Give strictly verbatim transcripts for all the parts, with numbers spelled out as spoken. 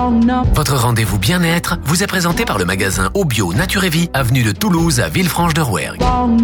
Votre rendez-vous bien-être vous est présenté par le magasin Obio Nature et Vie, avenue de Toulouse à Villefranche de Rouergue.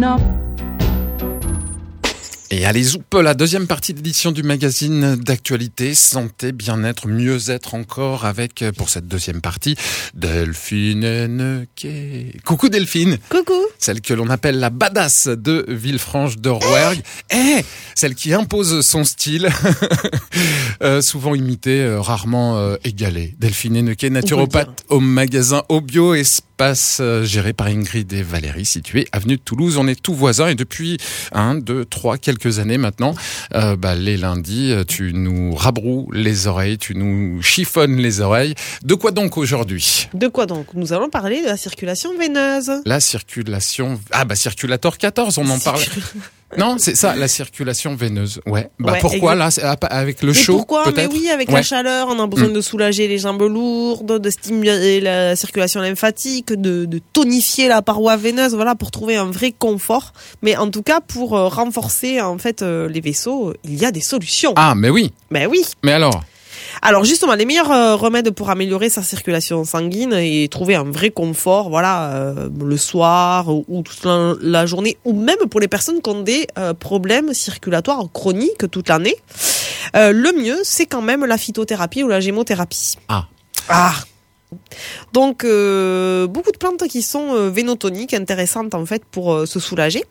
Et allez, zoupe, la deuxième partie d'édition du magazine d'actualité, santé, bien-être, mieux-être encore avec, pour cette deuxième partie, Delphine Nenquet. Coucou Delphine. Coucou. Celle que l'on appelle la badass de Villefranche de Rouergue. Eh, hey, celle qui impose son style, euh, souvent imité, euh, rarement euh, égalé. Delphine Nenquet, naturopathe au magasin Obio Espace, euh, géré par Ingrid et Valérie, situé avenue de Toulouse. On est tout voisins et depuis un, deux, trois, quelques années maintenant, euh, bah, les lundis, tu nous rabroues les oreilles, tu nous chiffonnes les oreilles. De quoi donc aujourd'hui ? De quoi donc ? Nous allons parler de la circulation veineuse. La circulation... Ah bah Circulator quatorze, on en parle... Non, c'est ça, la circulation veineuse. Ouais. Bah ouais, pourquoi exact. là, avec le mais chaud pourquoi peut-être. Mais oui, avec ouais. la chaleur, on a besoin mmh. de soulager les jambes lourdes, de stimuler la circulation lymphatique, de, de tonifier la paroi veineuse, voilà, pour trouver un vrai confort. Mais en tout cas, pour euh, renforcer en fait euh, les vaisseaux, il y a des solutions. Ah, mais oui. Mais oui. Mais alors ? Alors justement, les meilleurs euh, remèdes pour améliorer sa circulation sanguine et trouver un vrai confort, voilà, euh, le soir ou, ou toute la, la journée, ou même pour les personnes qui ont des euh, problèmes circulatoires chroniques toute l'année, euh, le mieux, c'est quand même la phytothérapie ou la gémothérapie. Ah. Ah. Donc euh, beaucoup de plantes qui sont euh, vénotoniques, intéressantes en fait pour euh, se soulager.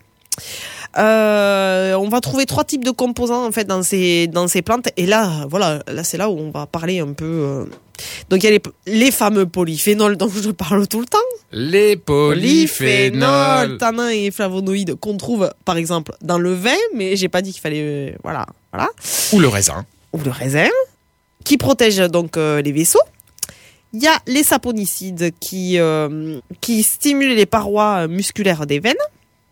Euh, on va trouver trois types de composants en fait dans ces dans ces plantes et là voilà là c'est là où on va parler un peu euh... donc il y a les, les fameux polyphénols dont je parle tout le temps, les polyphénols, polyphénols tanins et flavonoïdes qu'on trouve par exemple dans le vin, mais j'ai pas dit qu'il fallait euh, voilà voilà ou le raisin ou le raisin qui protègent donc euh, les vaisseaux. Il y a les saponicides qui euh, qui stimulent les parois musculaires des veines.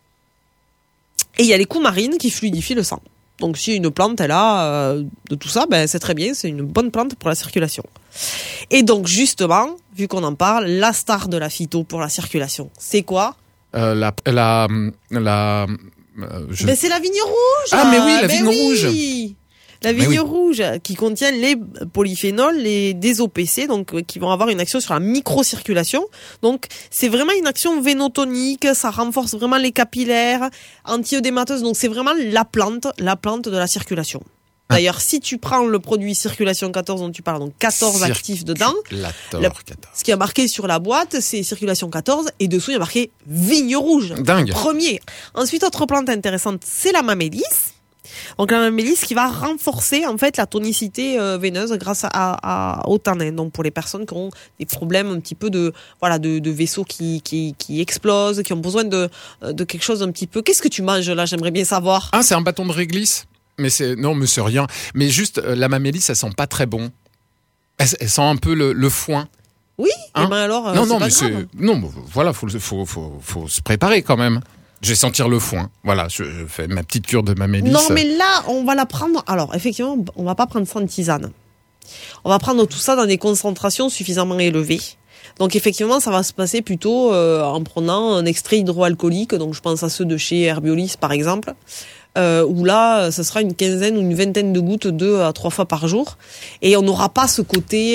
Et il y a les coumarines qui fluidifient le sang. Donc si une plante elle a euh, de tout ça, ben c'est très bien, c'est une bonne plante pour la circulation. Et donc justement, vu qu'on en parle, la star de la phyto pour la circulation, c'est quoi ? euh, La la la. Euh, je... Ben c'est la vigne rouge. Ah mais oui, la ben vigne oui. rouge. La vigne oui. rouge qui contient les polyphénols, les D O P C, donc qui vont avoir une action sur la microcirculation. Donc c'est vraiment une action vénotonique, ça renforce vraiment les capillaires, anti-œdémateuse. Donc c'est vraiment la plante, la plante de la circulation. D'ailleurs, si tu prends le produit Circulation quatorze dont tu parles, donc quatorze Circulator actifs dedans, quatorze. Ce qui est marqué sur la boîte, c'est Circulation quatorze et dessous il y a marqué vigne rouge. Dingue. Premier. Ensuite, autre plante intéressante, c'est la mamélis. Donc la mamélis qui va renforcer en fait la tonicité euh, veineuse grâce à, à, au tanin. Donc pour les personnes qui ont des problèmes un petit peu de voilà de, de vaisseaux qui, qui qui explosent, qui ont besoin de de quelque chose un petit peu. Qu'est-ce que tu manges là ? J'aimerais bien savoir. Ah, c'est un bâton de réglisse. Mais c'est non, mais c'est rien. Mais juste euh, la mamélis, ça sent pas très bon. Elle, elle sent un peu le, le foin. Oui. Hein ? Et ben alors. Euh, non c'est non pas mais grave. c'est non voilà faut faut faut faut se préparer quand même. Je vais sentir le foin. Voilà, je, je fais ma petite cure de mamélis. Non, mais là, on va la prendre. Alors, effectivement, on va pas prendre ça en tisane. On va prendre tout ça dans des concentrations suffisamment élevées. Donc, effectivement, ça va se passer plutôt euh, en prenant un extrait hydroalcoolique. Donc, je pense à ceux de chez Herbiolis, par exemple. Euh, où là, ce sera une quinzaine ou une vingtaine de gouttes, deux à trois fois par jour. Et on n'aura pas ce côté...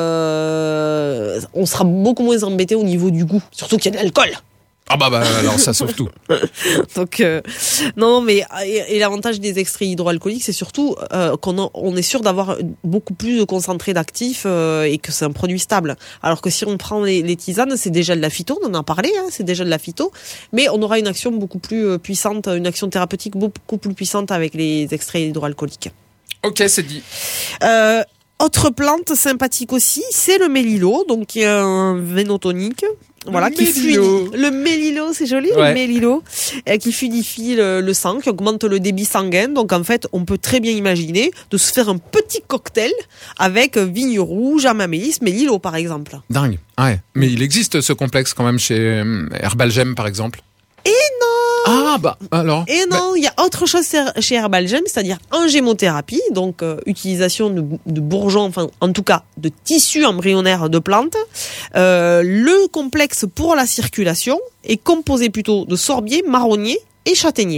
Euh, on sera beaucoup moins embêté au niveau du goût. Surtout qu'il y a de l'alcool. Ah bah, bah alors ça sauve tout. Donc euh, non mais et, et l'avantage des extraits hydroalcooliques c'est surtout euh, qu'on a, on est sûr d'avoir beaucoup plus de concentré d'actifs euh, et que c'est un produit stable. Alors que si on prend les, les tisanes, c'est déjà de la phyto, on en a parlé, hein, c'est déjà de la phyto, mais on aura une action beaucoup plus puissante, une action thérapeutique beaucoup plus puissante avec les extraits hydroalcooliques. Ok, c'est dit. Euh, autre plante sympathique aussi, c'est le mélilo, donc qui est un vénotonique. Voilà, qui fluidifie. Le mélilo, c'est joli, ouais. Le mélilo, euh, qui fluidifie le, le sang, qui augmente le débit sanguin. Donc, en fait, on peut très bien imaginer de se faire un petit cocktail avec vigne rouge, amamélis, mélilo, par exemple. Dingue. Ouais. Mais il existe ce complexe quand même chez Herbalgem, par exemple. Et non! Ah, bah, alors. Et non, il bah... y a autre chose chez Herbalgem, c'est-à-dire en gémothérapie, donc euh, utilisation de, de bourgeons, enfin, en tout cas, de tissus embryonnaires de plantes. Euh, le complexe pour la circulation est composé plutôt de sorbier, marronnier et châtaignier.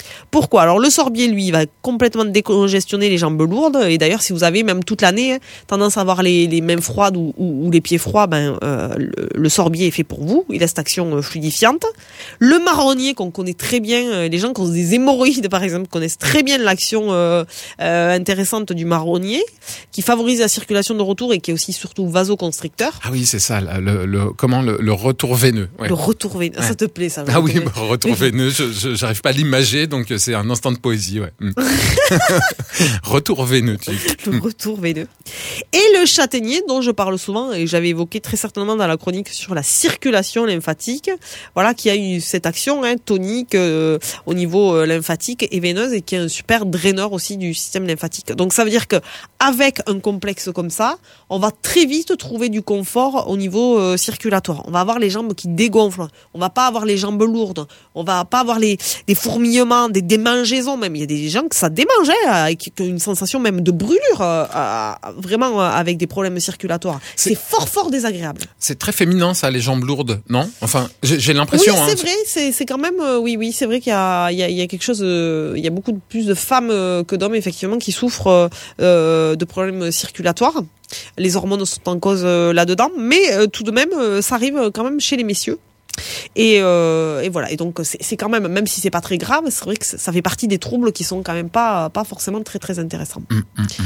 Pourquoi? Alors le sorbier, lui, il va complètement décongestionner les jambes lourdes. Et d'ailleurs, si vous avez même toute l'année hein, tendance à avoir les, les mains froides ou, ou, ou les pieds froids, ben euh, le, le sorbier est fait pour vous. Il a cette action euh, fluidifiante. Le marronnier qu'on connaît très bien, euh, les gens qui ont des hémorroïdes par exemple connaissent très bien l'action euh, euh, intéressante du marronnier, qui favorise la circulation de retour et qui est aussi surtout vasoconstricteur. Ah oui, c'est ça. Le, le comment le, le retour veineux. Ouais. Le retour veineux, ouais. Ça te plaît ça? Ah oui, bah, retour veineux. Je, je, j'arrive pas à l'imager, donc c'est un instant de poésie, ouais. Mm. Retour veineux, tu dis. Le retour veineux. Et le châtaignier, dont je parle souvent, et j'avais évoqué très certainement dans la chronique sur la circulation lymphatique, voilà, qui a eu cette action hein, tonique euh, au niveau euh, lymphatique et veineuse, et qui est un super draineur aussi du système lymphatique. Donc ça veut dire que avec un complexe comme ça, on va très vite trouver du confort au niveau euh, circulatoire. On va avoir les jambes qui dégonflent, on va pas avoir les jambes lourdes, on va pas avoir les des fourmillements, des démangeaisons même. Il y a des gens que ça démange, hein, avec une sensation même de brûlure, euh, euh, vraiment euh, avec des problèmes circulatoires. C'est, c'est fort fort désagréable. C'est très féminin ça, les jambes lourdes, non? Enfin, j'ai, j'ai l'impression. Oui, c'est hein. vrai, c'est, c'est quand même, euh, oui, oui, c'est vrai qu'il y a, il y a, il y a quelque chose, euh, il y a beaucoup de, plus de femmes euh, que d'hommes effectivement qui souffrent euh, de problèmes circulatoires. Les hormones sont en cause euh, là-dedans, mais euh, tout de même, euh, ça arrive quand même chez les messieurs. Et, euh, et voilà. Et donc c'est, c'est quand même, même si c'est pas très grave, c'est vrai que ça fait partie des troubles qui sont quand même pas pas forcément très très intéressants. Mmh, mmh, mmh.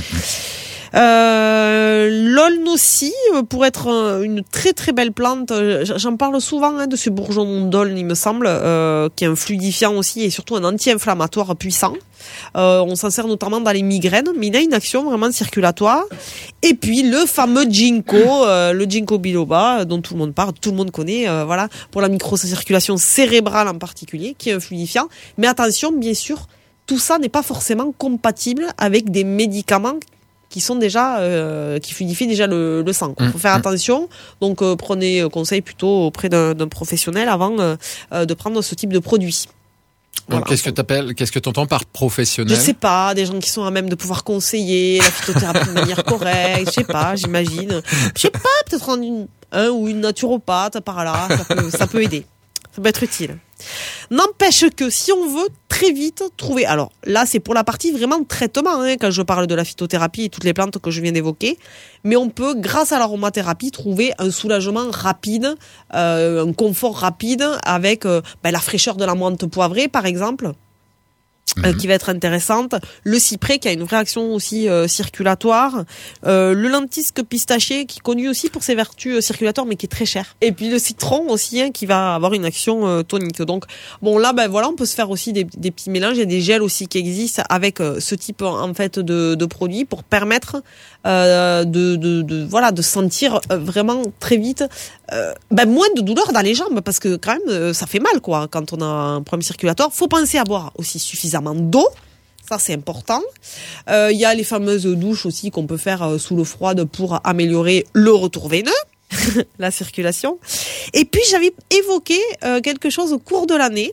Euh, l'aulne aussi, pour être une très très belle plante, j'en parle souvent hein, de ce bourgeon d'aulne, il me semble, euh, qui est un fluidifiant aussi et surtout un anti-inflammatoire puissant. Euh, on s'en sert notamment dans les migraines, mais il a une action vraiment circulatoire. Et puis le fameux ginkgo, euh, le ginkgo biloba, dont tout le monde parle, tout le monde connaît, euh, voilà, pour la microcirculation cérébrale en particulier, qui est un fluidifiant. Mais attention, bien sûr, tout ça n'est pas forcément compatible avec des médicaments qui sont déjà euh, qui fluidifient déjà le, le sang. Il faut faire attention. Donc euh, prenez conseil plutôt auprès d'un, d'un professionnel avant euh, de prendre ce type de produit. Voilà. Donc, qu'est-ce que t'appelles, qu'est-ce que t'entends par professionnel? Je sais pas, des gens qui sont à même de pouvoir conseiller la phytothérapie de manière correcte, je sais pas, j'imagine. Je sais pas, peut-être un, un ou une naturopathe par là, ça peut, ça peut aider. Ça peut être utile. N'empêche que si on veut très vite trouver, alors là c'est pour la partie vraiment traitement hein, quand je parle de la phytothérapie et toutes les plantes que je viens d'évoquer, mais on peut grâce à l'aromathérapie trouver un soulagement rapide, euh, un confort rapide avec euh, ben, la fraîcheur de la menthe poivrée par exemple. Euh, qui va être intéressante, le cyprès qui a une vraie action aussi euh, circulatoire, euh, le lentisque pistachier qui est connu aussi pour ses vertus euh, circulatoires mais qui est très cher, et puis le citron aussi hein, qui va avoir une action euh, tonique. Donc bon là ben voilà, on peut se faire aussi des, des petits mélanges, il y a des gels aussi qui existent avec euh, ce type en fait de, de produits pour permettre euh, de, de, de voilà de sentir euh, vraiment très vite euh, ben moins de douleur dans les jambes, parce que quand même euh, ça fait mal quoi quand on a un problème circulatoire. Faut penser à boire aussi suffisamment d'eau, ça c'est important. Il euh, y a les fameuses douches aussi qu'on peut faire euh, sous l'eau froide pour améliorer le retour veineux, la circulation. Et puis j'avais évoqué euh, quelque chose au cours de l'année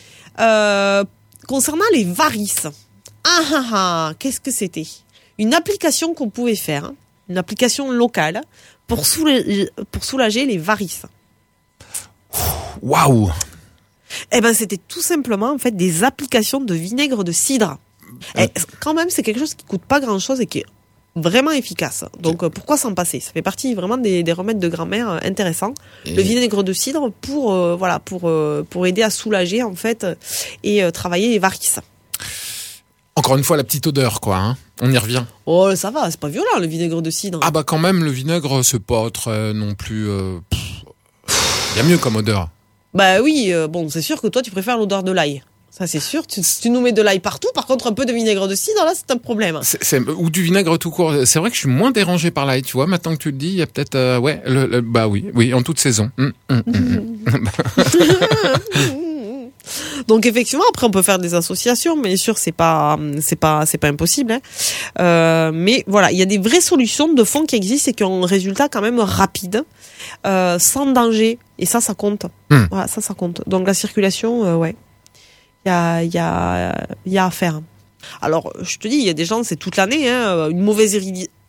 euh, concernant les varices. Ah ah ah, qu'est-ce que c'était? Une application qu'on pouvait faire, hein, une application locale pour soulager, pour soulager les varices. Waouh! Eh ben, c'était tout simplement, en fait, des applications de vinaigre de cidre. Et quand même, c'est quelque chose qui coûte pas grand chose et qui est vraiment efficace. Donc, euh, pourquoi s'en passer? Ça fait partie vraiment des, des remèdes de grand-mère euh, intéressants. Et le vinaigre de cidre pour, euh, voilà, pour, euh, pour aider à soulager, en fait, et euh, travailler les varices. Encore une fois, la petite odeur, quoi, hein. On y revient. Oh, ça va, c'est pas violent, le vinaigre de cidre. Ah bah, quand même, le vinaigre, c'est pas très, non plus, euh, il y a mieux comme odeur. Bah oui, euh, bon, c'est sûr que toi, tu préfères l'odeur de l'ail. Ça, c'est sûr. Tu, tu nous mets de l'ail partout. Par contre, un peu de vinaigre de cidre, là, c'est un problème. C'est, c'est, ou du vinaigre tout court. C'est vrai que je suis moins dérangé par l'ail, tu vois. Maintenant que tu le dis, il y a peut-être, euh, ouais, le, le, bah oui, oui, en toute saison. Mmh, mmh, mmh. Donc effectivement, après on peut faire des associations, mais bien sûr c'est pas c'est pas c'est pas impossible. Hein. Euh, mais voilà, il y a des vraies solutions de fond qui existent et qui ont un résultat quand même rapide, euh, sans danger. Et ça, ça compte. Mmh. Voilà, ça, ça compte. Donc la circulation, euh, ouais, il y a il y a il y a à faire. Alors je te dis, il y a des gens, c'est toute l'année, hein, une mauvaise irrigation.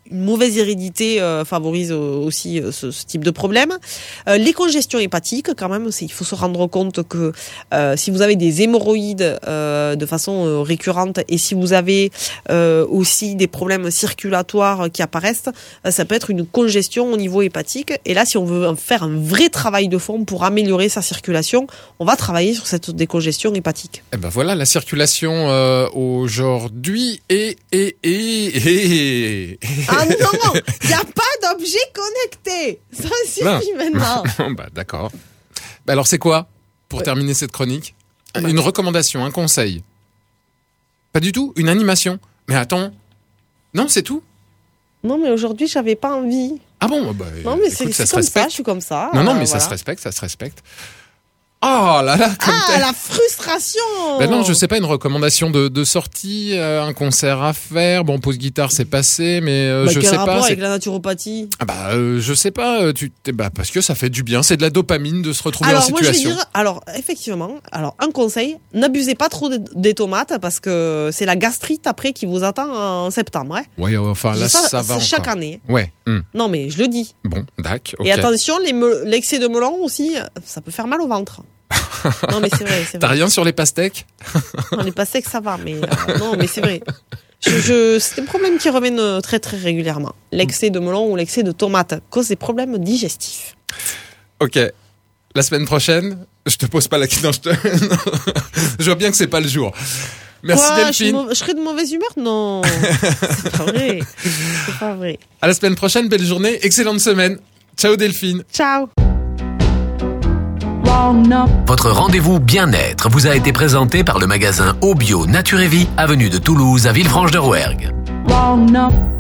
une mauvaise hérédité euh, favorise aussi euh, ce, ce type de problème. Euh, les congestions hépatiques, quand même, c'est, il faut se rendre compte que euh, si vous avez des hémorroïdes euh, de façon euh, récurrente et si vous avez euh, aussi des problèmes circulatoires qui apparaissent, euh, ça peut être une congestion au niveau hépatique. Et là, si on veut faire un vrai travail de fond pour améliorer sa circulation, on va travailler sur cette décongestion hépatique. Eh ben voilà, la circulation euh, aujourd'hui et et et et. Ah non, il n'y a pas d'objet connecté. Ça suffit maintenant. Bah d'accord. Bah alors c'est quoi pour ouais. terminer cette chronique? Bah, une recommandation, un conseil? Pas du tout, une animation. Mais attends, non, c'est tout. Non, mais aujourd'hui j'avais pas envie. Ah bon, bah, non mais écoute, c'est, ça c'est comme respecte. ça, je suis comme ça. Non non, mais euh, ça voilà. se respecte, ça se respecte. Oh là là, comme ah t'es... la frustration. Ben non, je sais pas, une recommandation de, de sortie, euh, un concert à faire. Bon, pause guitare, c'est passé, mais euh, bah, je quel sais rapport pas. avec c'est... la naturopathie? Ah bah euh, je sais pas. Tu t'es... bah parce que ça fait du bien, c'est de la dopamine de se retrouver alors, en situation. Moi, je vais dire, alors effectivement, alors un conseil, n'abusez pas trop de, des tomates parce que c'est la gastrite après qui vous attend en septembre. Hein. Ouais, enfin là ça, ça va. C'est chaque encore. année. Ouais. Hum. Non mais je le dis. Bon, d'accord. Okay. Et attention, les me... l'excès de melon aussi, ça peut faire mal au ventre. Non mais c'est vrai, c'est vrai. T'as rien sur les pastèques? Non, les pastèques ça va, mais euh, non mais c'est vrai. Je, je, c'est des problèmes qui reviennent très très régulièrement. L'excès de melon ou l'excès de tomates cause des problèmes digestifs. Ok. La semaine prochaine, je te pose pas la question. Je, te... je vois bien que c'est pas le jour. Merci Quoi, Delphine. Je, mau... je serais de mauvaise humeur? Non, c'est pas vrai. C'est pas vrai. À la semaine prochaine, belle journée, excellente semaine. Ciao Delphine. Ciao. Votre rendez-vous bien-être vous a été présenté par le magasin Obio Nature et Vie, avenue de Toulouse à Villefranche-de-Rouergue.